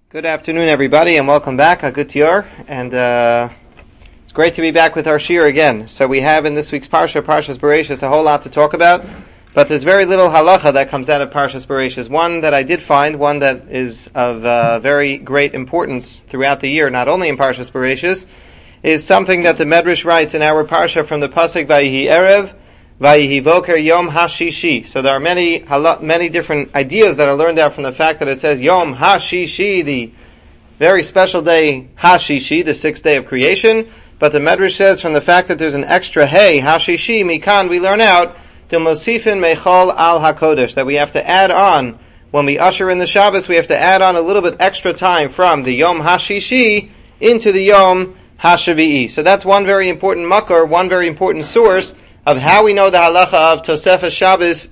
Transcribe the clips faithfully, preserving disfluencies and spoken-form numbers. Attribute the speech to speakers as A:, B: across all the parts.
A: Good afternoon, everybody, and welcome back. Good year, and uh, it's great to be back with our shir again. So we have in this week's parsha, Parshas Bereishis, a whole lot to talk about, but there's very little halacha that comes out of Parshas Bereishis. One that I did find, one that is of uh, very great importance throughout the year, not only in Parshas Bereishis, is something that the Medrash writes in our parsha from the pasuk Vayihi Erev, Vayihi Voker Yom HaShishi. So there are many many different ideas that are learned out from the fact that it says Yom HaShishi, the very special day HaShishi, the sixth day of creation. But the Medrash says from the fact that there's an extra Hey, HaShishi, Mikan, we learn out to Mosifin Mechol Al HaKodesh, that we have to add on, when we usher in the Shabbos, we have to add on a little bit extra time from the Yom HaShishi into the Yom HaShavi'i. So that's one very important makor, one very important source of how we know the halacha of Tosefes Shabbos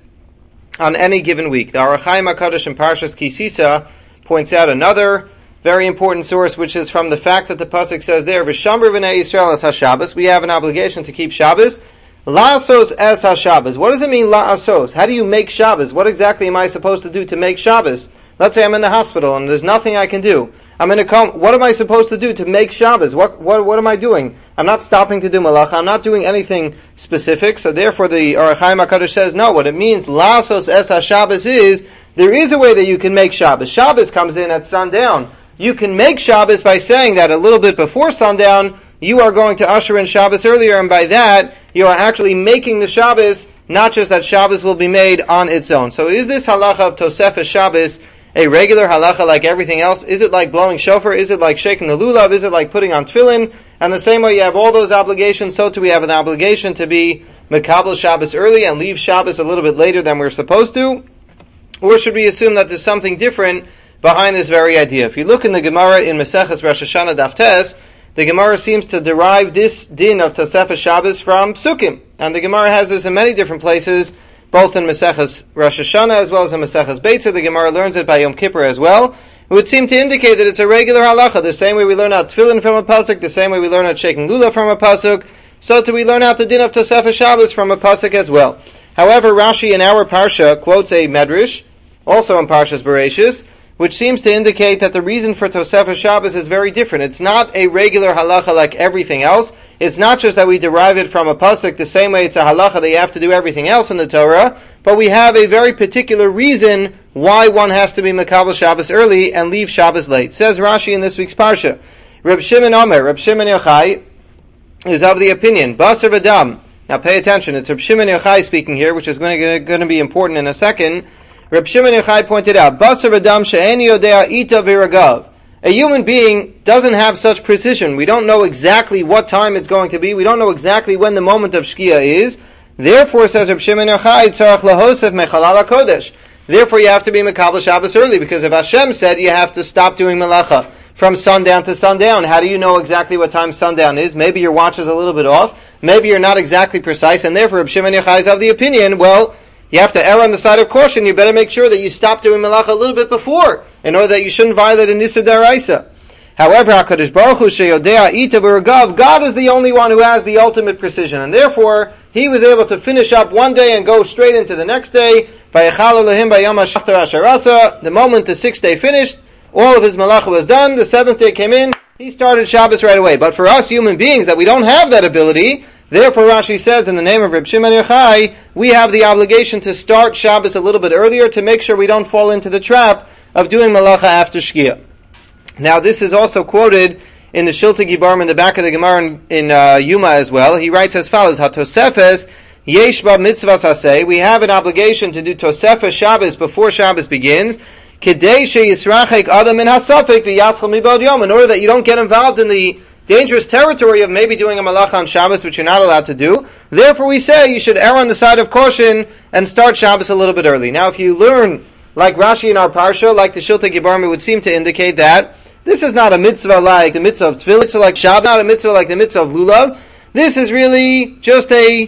A: on any given week. The Ohr HaChaim HaKadosh in Parshas Ki Sisa points out another very important source, which is from the fact that the pasuk says there, V'shamru v'nei Yisrael es HaShabbos, we have an obligation to keep Shabbos. La'asos es HaShabbos. What does it mean, la'asos? How do you make Shabbos? What exactly am I supposed to do to make Shabbos? Let's say I'm in the hospital and there's nothing I can do. I'm in a coma. What am I supposed to do to make Shabbos? What, what, what am I doing? I'm not stopping to do malacha. I'm not doing anything specific. So therefore the Ohr HaChaim HaKadosh says, no, what it means, La'asos es HaShabbos, is, there is a way that you can make Shabbos. Shabbos comes in at sundown. You can make Shabbos by saying that a little bit before sundown, you are going to usher in Shabbos earlier, and by that, you are actually making the Shabbos, not just that Shabbos will be made on its own. So is this halacha of Tosefes Shabbos a regular halacha like everything else? Is it like blowing shofar? Is it like shaking the lulav? Is it like putting on tefillin? And the same way you have all those obligations, so too we have an obligation to be mekabel Shabbos early and leave Shabbos a little bit later than we're supposed to? Or should we assume that there's something different behind this very idea? If you look in the Gemara in Maseches Rosh Hashanah Daf Tes, the Gemara seems to derive this din of Tosefes Shabbos from Psukim. And the Gemara has this in many different places, both in Maseches Rosh Hashanah as well as in Maseches Beitza. The Gemara learns it by Yom Kippur as well. It would seem to indicate that it's a regular halacha. The same way we learn out tefillin from a pasuk, the same way we learn out shaking lulav from a pasuk, so too we learn out the din of Tosefes Shabbos from a pasuk as well. However, Rashi in our parsha quotes a medrash, also in Parshas Bereishis, which seems to indicate that the reason for Tosefes Shabbos is very different. It's not a regular halacha like everything else. It's not just that we derive it from a pasuk the same way it's a halacha that you have to do everything else in the Torah, but we have a very particular reason why one has to be mekabel Shabbos early and leave Shabbos late. Says Rashi in this week's parsha, Reb Shimon Omer, Reb Shimon Yochai is of the opinion, Basar v'dam. Now pay attention, it's Reb Shimon Yochai speaking here, which is going to, going to be important in a second. Reb Shimon Yochai pointed out, Basar v'dam she'en yodea ita v'ragav. A human being doesn't have such precision. We don't know exactly what time it's going to be. We don't know exactly when the moment of Shkia is. Therefore, says Reb Shimon Yochai, tzarach lahosef mechalal HaKodesh. Therefore, you have to be mekabel Shabbos early, because if Hashem said you have to stop doing melacha from sundown to sundown, how do you know exactly what time sundown is? Maybe your watch is a little bit off. Maybe you're not exactly precise, and therefore Reb Shimon Yochai is of the opinion, well, you have to err on the side of caution. You better make sure that you stop doing melacha a little bit before, in order that you shouldn't violate a nisa d'oraisa. However, HaKadosh Baruch Hu sheyodea ita v'ragav, God is the only one who has the ultimate precision, and therefore He was able to finish up one day and go straight into the next day. Vayechal Elohim bayom hashachtar asher asa. The moment the sixth day finished, all of His melacha was done. The seventh day came in. He started Shabbos right away. But for us human beings that we don't have that ability, therefore, Rashi says, in the name of Reb Shimon Yochai, we have the obligation to start Shabbos a little bit earlier to make sure we don't fall into the trap of doing malacha after Shkia. Now, this is also quoted in the Shiltei Gibarim in the back of the Gemara in, in uh, Yuma as well. He writes as follows, HaTosefes yesh ba mitzvahs haseh. We have an obligation to do Tosefes Shabbos before Shabbos begins, kedei sheyisrachek adam min hasafek v'yaschal mibod yom, in order that you don't get involved in the dangerous territory of maybe doing a malacha on Shabbos, which you're not allowed to do. Therefore, we say you should err on the side of caution and start Shabbos a little bit early. Now, if you learn, like Rashi in our parsha, like the Shiltei Gibarim, it would seem to indicate that this is not a mitzvah like the mitzvah of tefillin, it's like Shabbos, not a mitzvah like the mitzvah of lulav. This is really just a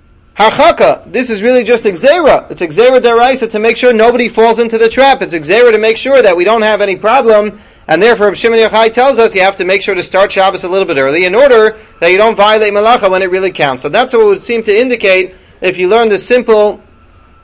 A: harchaka. This is really just exera. It's exera d'oraisa to make sure nobody falls into the trap. It's exera to make sure that we don't have any problem. And therefore, Shimon Yochai tells us you have to make sure to start Shabbos a little bit early in order that you don't violate Malacha when it really counts. So that's what it would seem to indicate if you learn the simple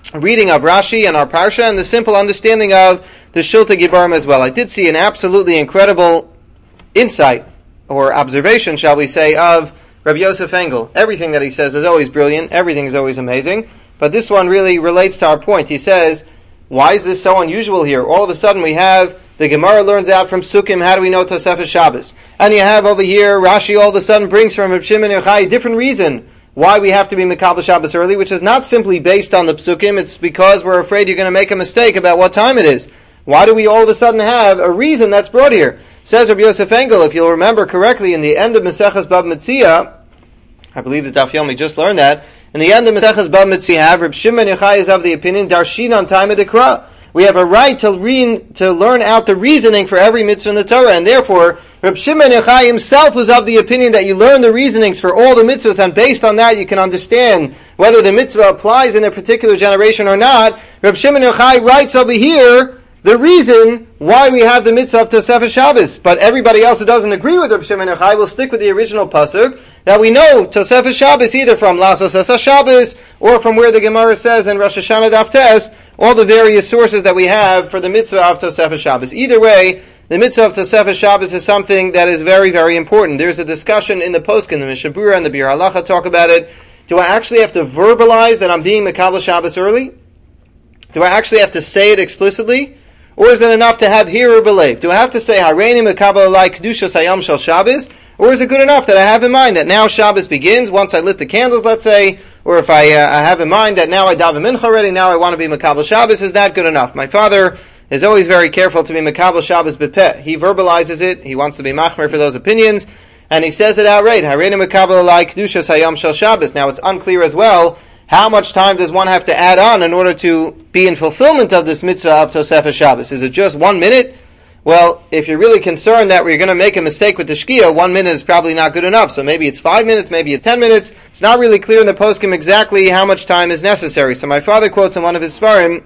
A: reading of Rashi and our Parsha and the simple understanding of the Shilta Gibarim as well. I did see an absolutely incredible insight, or observation, shall we say, of Rabbi Yosef Engel. Everything that he says is always brilliant, everything is always amazing, but this one really relates to our point. He says, why is this so unusual here? All of a sudden we have the Gemara learns out from Sukkim, how do we know Tosefes Shabbos? And you have over here, Rashi all of a sudden brings from Reb Shimon Yochai a different reason why we have to be Mekabel Shabbos early, which is not simply based on the Psukim, it's because we're afraid you're going to make a mistake about what time it is. Why do we all of a sudden have a reason that's brought here? Says Rabbi Yosef Engel, if you'll remember correctly, in the end of Maseches Bava Metzia, I believe that Daf Yomi just learned that, in the end of Maseches Bava Metzia, Reb Shimon Yochai is of the opinion, Darshin on time of the Dekra. We have a right to read, to learn out the reasoning for every mitzvah in the Torah, and therefore, Reb Shimon Yochai himself was of the opinion that you learn the reasonings for all the mitzvahs, and based on that you can understand whether the mitzvah applies in a particular generation or not. Reb Shimon Yochai writes over here the reason why we have the mitzvah of Tosefes Shabbos. But everybody else who doesn't agree with Reb Shimon Yochai will stick with the original pasuk that we know Tosefes Shabbos either from Lasos Esa Shabbos or from where the Gemara says in Rosh Hashanah Daf Tes, all the various sources that we have for the mitzvah of Tosefes Shabbos. Either way, the mitzvah of Tosefes Shabbos is something that is very, very important. There's a discussion in the Poskin, the Mishnah Berurah and the Bir Halacha talk about it. Do I actually have to verbalize that I'm being Mekabel Shabbos early? Do I actually have to say it explicitly? Or is it enough to have hear or believe? Do I have to say, Hareini Mekabel Alai Kedushas Hayom Shel Shabbos? Or is it good enough that I have in mind that now Shabbos begins, once I lit the candles, let's say, or if I, uh, I have in mind that now I daven mincha already, now I want to be Mekabel Shabbos, is that good enough? My father is always very careful to be Mekabel Shabbos bepeh. He verbalizes it, he wants to be machmer for those opinions, and he says it outright, Hareini Mekabel Alai Kedushas Hayom Shel Shabbos. Now it's unclear as well, how much time does one have to add on in order to be in fulfillment of this mitzvah of Tosefes Shabbos? Is it just one minute? Well, if you're really concerned that we're going to make a mistake with the Shkia, one minute is probably not good enough. So maybe it's five minutes, maybe it's ten minutes. It's not really clear in the poskim exactly how much time is necessary. So my father quotes in one of his svarim,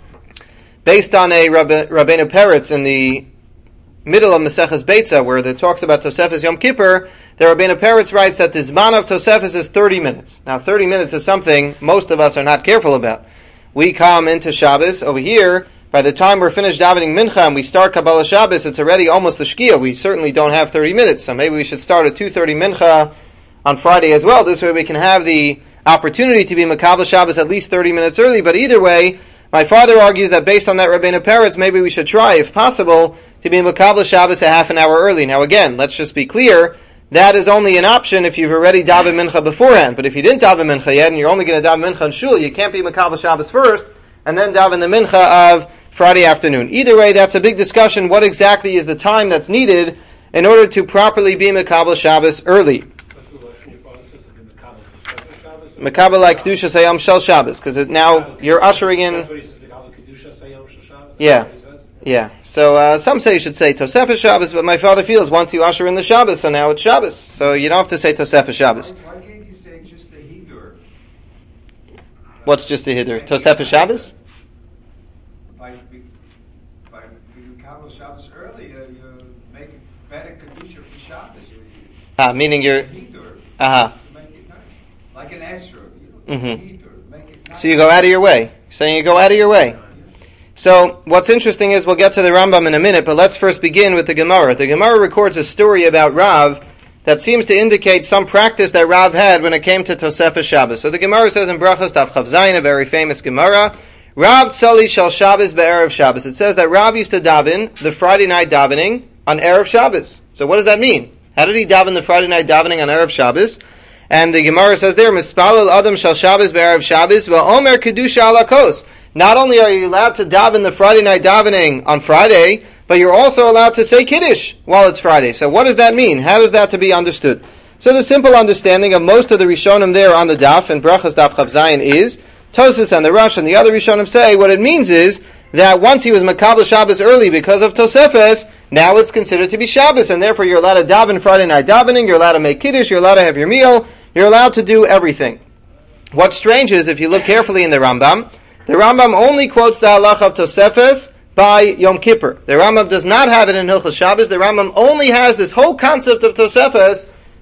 A: based on a Rabbe, Rabbeinu Peretz in the middle of Maseches Beitza, where it talks about Tosefes Yom Kippur, the Rabbeinu Peretz writes that the Zman of Tosefes is thirty minutes. Now thirty minutes is something most of us are not careful about. We come into Shabbos over here, by the time we're finished davening mincha and we start Kabbalah Shabbos, it's already almost the Shkia. We certainly don't have thirty minutes, so maybe we should start at two thirty mincha on Friday as well. This way we can have the opportunity to be Mekabel Shabbos at least thirty minutes early. But either way, my father argues that based on that Rabbeinu Peretz, maybe we should try, if possible, to be Mekabel Shabbos a half an hour early. Now again, let's just be clear, that is only an option if you've already davened mincha beforehand. But if you didn't daven mincha yet, and you're only going to daven mincha in shul, you can't be Mekabel Shabbos first, and then daven the mincha of Friday afternoon. Either way, that's a big discussion. What exactly is the time that's needed in order to properly be Mekabel Shabbos early? Mekabel like Kedushas Hayom Shel Shabbos, because now you're ushering in. Yeah, yeah. So uh, some say you should say Tosefes Shabbos, but my father feels once you usher in the Shabbos, so now it's Shabbos. So you don't have to say Tosefes Shabbos.
B: Why can't you say just the Hidur?
A: What's just the Hidur? Tosefes Shabbos?
B: By by Mekabel Shabbos early, uh, you make it better Kedusha for Shabbos.
A: Ah, meaning you're.
B: Hidur.
A: Uh huh.
B: To make it nice, like an Esrog. You know,
A: Mm-hmm.
B: Hidur, make it nice.
A: So you go out of your way. You're saying you go out of your way. So what's interesting is we'll get to the Rambam in a minute, but let's first begin with the Gemara. The Gemara records a story about Rav that seems to indicate some practice that Rav had when it came to Tosefes Shabbos. So the Gemara says in Brachos Daf Chav Zayin, a very famous Gemara, Rav Tzali Shal Shabbos be'erev Shabbos. It says that Rav used to daven the Friday night davening on Erev Shabbos. So what does that mean? How did he daven the Friday night davening on Erev Shabbos? And the Gemara says there, Mispalel Adam Shal Shabbos be'erev Shabbos va'omer Kedusha ala kos. Not only are you allowed to daven the Friday night davening on Friday, but you're also allowed to say Kiddush while it's Friday. So what does that mean? How does that to be understood? So the simple understanding of most of the Rishonim there on the Daf, and Brachas Daf Chav Zayin is, Tosfos and the Rosh and the other Rishonim say, what it means is that once he was Mekabel Shabbos early because of Tosefes, now it's considered to be Shabbos, and therefore you're allowed to daven Friday night davening, you're allowed to make Kiddush, you're allowed to have your meal, you're allowed to do everything. What's strange is, if you look carefully in the Rambam, the Rambam only quotes the halacha of Tosefes by Yom Kippur. The Rambam does not have it in Hilchos Shabbos. The Rambam only has this whole concept of Tosefes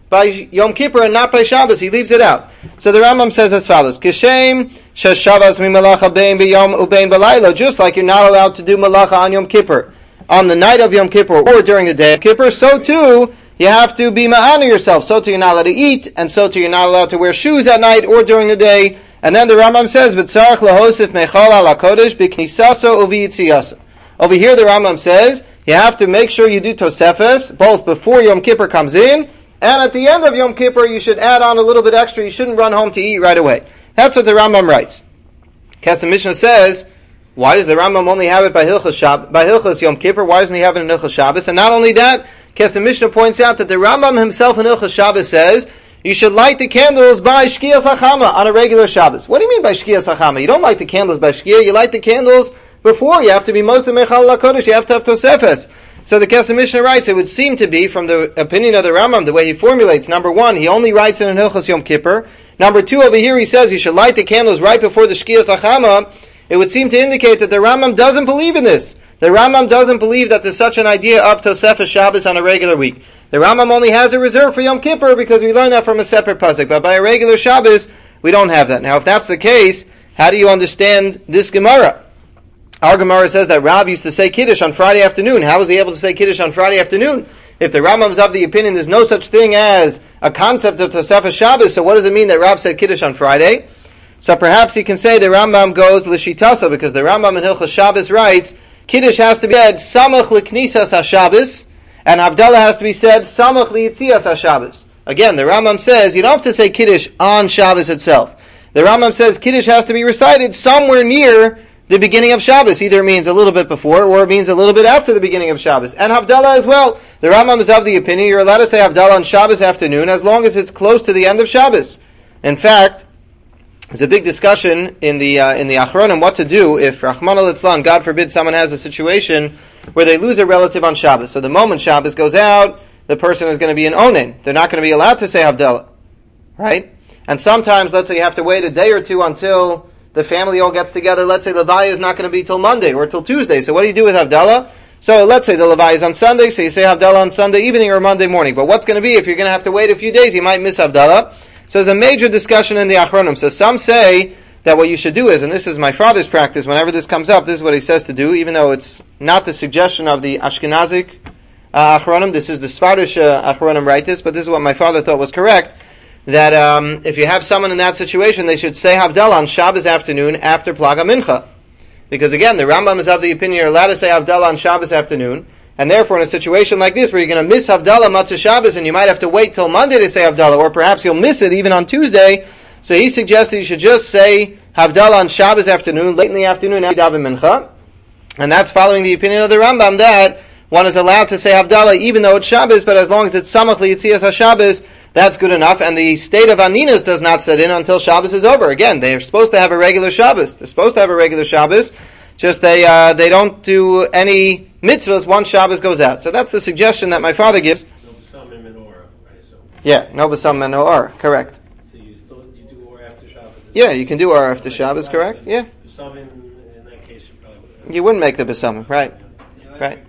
A: by Yom Kippur and not by Shabbos. He leaves it out. So the Rambam says as follows: Kishem sheshavas mimalacha bein b'yom ubein b'laylo. Just like you're not allowed to do malacha on Yom Kippur, on the night of Yom Kippur or during the day of Kippur, so too you have to be ma'ana yourself. So too you're not allowed to eat, and so too you're not allowed to wear shoes at night or during the day. And then the Rambam says, "V'tzarich lahosif mechal ala kodesh b'knisaso u'v'yitziyaso." Over here the Rambam says you have to make sure you do tosefes both before Yom Kippur comes in, and at the end of Yom Kippur you should add on a little bit extra. You shouldn't run home to eat right away. That's what the Rambam writes. Kesef Mishnah says, why does the Rambam only have it by Hilchos Shab- by Hilchos Yom Kippur? Why doesn't he have it in Hilchos Shabbos? And not only that, Kesef Mishnah points out that the Rambam himself in Hilchos Shabbos says you should light the candles by Shkias HaChama on a regular Shabbos. What do you mean by Shkias HaChama? You don't light the candles by Shkia, you light the candles before. You have to be Moshe Mechal LaKodesh, you have to have Tosefes. So the Kesef Mishnah writes, it would seem to be, from the opinion of the Rambam, the way he formulates, number one, he only writes it in Hilchos Yom Kippur. Number two, over here he says you should light the candles right before the Shkias HaChama. It would seem to indicate that the Rambam doesn't believe in this. The Rambam doesn't believe that there's such an idea of Tosefes Shabbos on a regular week. The Rambam only has a reserve for Yom Kippur because we learn that from a separate pasuk. But by a regular Shabbos, we don't have that. Now, if that's the case, how do you understand this Gemara? Our Gemara says that Rab used to say Kiddush on Friday afternoon. How was he able to say Kiddush on Friday afternoon? If the Rambam's of the opinion there's no such thing as a concept of Tosefes Shabbos, so what does it mean that Rab said Kiddush on Friday? So perhaps he can say the Rambam goes l'shitasa, because the Rambam in Hilchos Shabbos writes, Kiddush has to be said Samach l'knisas HaShabbos, and Havdalah has to be said Samach l'yitzias HaShabbos. Again, the Rambam says you don't have to say Kiddush on Shabbos itself. The Rambam says Kiddush has to be recited somewhere near the beginning of Shabbos. Either it means a little bit before, or it means a little bit after the beginning of Shabbos. And Havdalah as well. The Rambam is of the opinion you're allowed to say Havdalah on Shabbos afternoon as long as it's close to the end of Shabbos. In fact, there's a big discussion in the uh, in the Achronim what to do if, Rahman al-Itzlan, God forbid, someone has a situation where they lose a relative on Shabbos. So the moment Shabbos goes out, the person is going to be an onen. They're not going to be allowed to say Havdalah. Right? And sometimes, let's say you have to wait a day or two until the family all gets together. Let's say the Levaya is not going to be till Monday or till Tuesday. So what do you do with Havdalah? So let's say the Levaya is on Sunday, so you say Havdalah on Sunday evening or Monday morning. But what's going to be if you're going to have to wait a few days? You might miss Havdalah. So there's a major discussion in the Achronim. So some say that what you should do is, and this is my father's practice, whenever this comes up, this is what he says to do, even though it's not the suggestion of the Ashkenazic uh, Achronim. This is the Sfardish uh, Achronim write this, but this is what my father thought was correct. That um, if you have someone in that situation, they should say Havdalah on Shabbos afternoon after Plaga Mincha. Because again, the Rambam is of the opinion you're allowed to say Havdalah on Shabbos afternoon, and therefore in a situation like this where you're going to miss Havdalah Matzah Shabbos and you might have to wait till Monday to say Havdalah, or perhaps you'll miss it even on Tuesday, so he suggested you should just say Havdalah on Shabbos afternoon, late in the afternoon after Daven Mincha, and that's following the opinion of the Rambam that one is allowed to say Havdalah even though it's Shabbos, but as long as it's Samach L'Yitzias HaShabbos, that's good enough, and the state of Aninus does not set in until Shabbos is over. Again, they're supposed to have a regular Shabbos. They're supposed to have a regular Shabbos, just they uh, they don't do any mitzvahs once Shabbos goes out. So that's the suggestion that my father gives.
C: No B'sam and Menorah, I assume.
A: Yeah, no B'sam and no Or, correct.
C: So you still you do Or after Shabbos?
A: Yeah, you can do Or after Shabbos, correct? Yeah.
C: B'sam in, in that case you probably would.
A: You wouldn't make the B'sam, right? Right.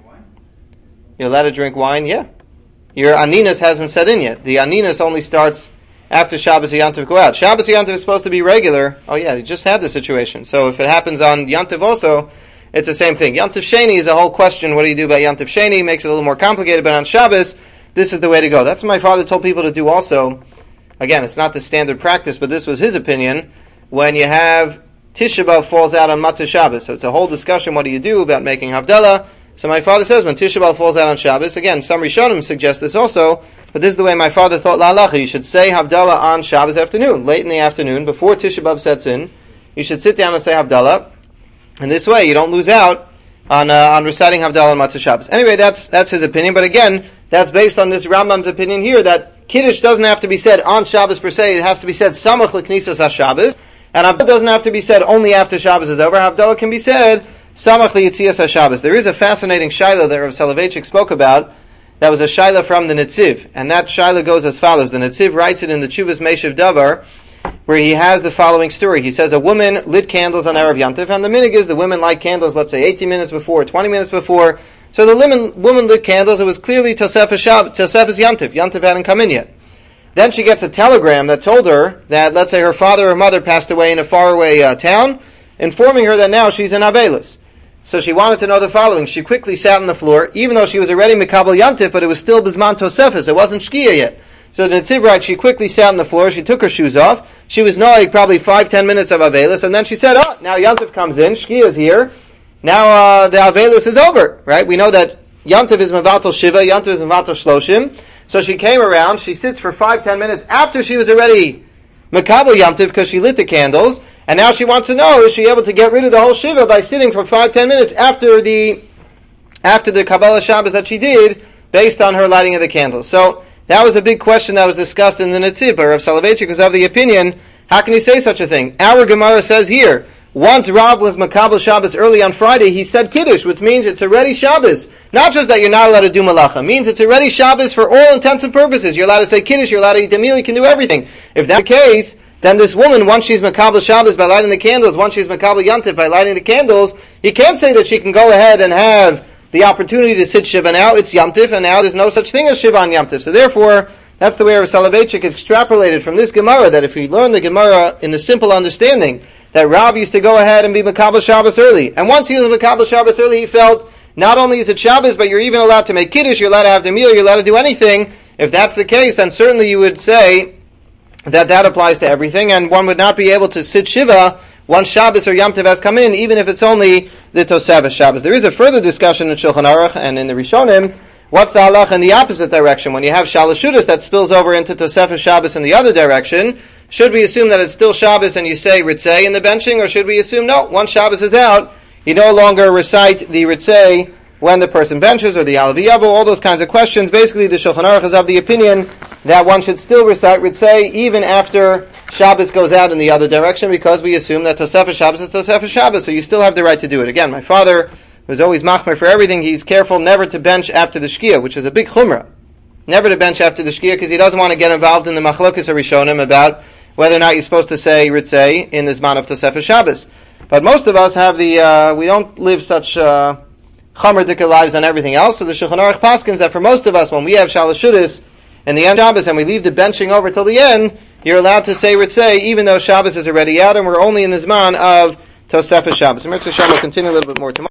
A: You're allowed to drink wine, yeah. Your Aninus hasn't set in yet. The Aninus only starts after Shabbos and Yantiv go out. Shabbos and Yantiv is supposed to be regular. Oh yeah, you just had the situation. So if it happens on Yantiv also, it's the same thing. Yantiv Sheni is a whole question. What do you do about Yantiv Sheni? Makes it a little more complicated. But on Shabbos, this is the way to go. That's what my father told people to do also. Again, it's not the standard practice, but this was his opinion. When you have Tisha B'Av falls out on Matzah Shabbos. So it's a whole discussion. What do you do about making Havdalah? So my father says when Tisha B'Av falls out on Shabbos, again, some Rishonim suggest this also, but this is the way my father thought la'alacha. You should say Havdalah on Shabbos afternoon, late in the afternoon, before Tisha B'Av sets in. You should sit down and say Havdalah, and this way you don't lose out on uh, on reciting Havdalah on Matzah Shabbos. Anyway, that's that's his opinion, but again, that's based on this Rambam's opinion here, that Kiddush doesn't have to be said on Shabbos per se, it has to be said Samach L'Knisas HaShabbos, and Havdalah doesn't have to be said only after Shabbos is over. Havdalah can be said Samach L'Yitzias HaShabbos. There is a fascinating shaila that Rav Soloveitchik spoke about. That was a shaila from the Netziv, and that shaila goes as follows. The Netziv writes it in the Tshuvas Meishav Davar, where he has the following story. He says a woman lit candles on Erev Yantiv, and the minig is the women light candles, let's say eighteen minutes before, twenty minutes before. So the woman, woman lit candles. It was clearly Tosefes Yantiv. Yantiv hadn't come in yet. Then she gets a telegram that told her that, let's say her father or mother passed away in a faraway uh, town, informing her that now she's in Avelis. So she wanted to know the following. She quickly sat on the floor, even though she was already Mekabel Yantif, but it was still Bizman Tosefes. It wasn't Shkia yet. So the Netziv writes, she quickly sat on the floor, she took her shoes off, she was noig probably five, ten minutes of Avelis, and then she said, oh, now Yantif comes in, Shkia is here, now uh, the Avelis is over, right? We know that Yantif is Mevatel Shiva, Yantif is Mevatel Shloshim. So she came around, she sits for five, ten minutes after she was already Mekabel Yantif because she lit the candles, and now she wants to know, is she able to get rid of the whole Shiva by sitting for five, ten minutes after the after the Kabbalah Shabbos that she did, based on her lighting of the candles. So that was a big question that was discussed in the Netziv. Rav Soloveitchik was of the opinion, how can you say such a thing? Our Gemara says here, once Rav was Makabel Shabbos early on Friday, he said Kiddush, which means it's already Shabbos. Not just that you're not allowed to do Malacha, it means it's already Shabbos for all intents and purposes. You're allowed to say Kiddush, you're allowed to eat the meal, you can do everything. If that's the case, then this woman, once she's Makabel Shabbos by lighting the candles, once she's Makabel Yantif by lighting the candles, you can't say that she can go ahead and have the opportunity to sit Shiva. Now it's Yamtiv, and now there's no such thing as Shiva on Yamtiv. So therefore, that's the way Rav Soloveitchik extrapolated from this Gemara, that if we learn the Gemara in the simple understanding that Rav used to go ahead and be Makabel Shabbos early, and once he was Makabel Shabbos early, he felt not only is it Shabbos, but you're even allowed to make Kiddush, you're allowed to have the meal, you're allowed to do anything. If that's the case, then certainly you would say that that applies to everything, and one would not be able to sit Shiva once Shabbos or Yom Tov has come in, even if it's only the Tosefes Shabbos. There is a further discussion in Shulchan Aruch and in the Rishonim. What's the halacha in the opposite direction? When you have Shalashudas that spills over into Tosefes Shabbos in the other direction, should we assume that it's still Shabbos and you say Ritzei in the benching, or should we assume, no, once Shabbos is out, you no longer recite the Ritzei when the person benches, or the Alav Yavo, all those kinds of questions. Basically, the Shulchan Aruch is of the opinion that one should still recite Ritzei even after Shabbos goes out in the other direction, because we assume that Tosefes Shabbos is Tosefes Shabbos, so you still have the right to do it. Again, my father was always machmer for everything. He's careful never to bench after the Shkia, which is a big chumrah. Never to bench after the Shkia, because he doesn't want to get involved in the machlokes Rishonim about whether or not you're supposed to say Ritzei in the Zman of Tosefes Shabbos. But most of us have the, uh, we don't live such uh, chamer lives on everything else, so the Shulchan Aruch paskins that for most of us, when we have Shalashudas in the end of Shabbos and we leave the benching over till the end, you're allowed to say Ritzei even though Shabbos is already out and we're only in the Zman of Tosefes Shabbos. And Mitzvah Shem will continue a little bit more tomorrow.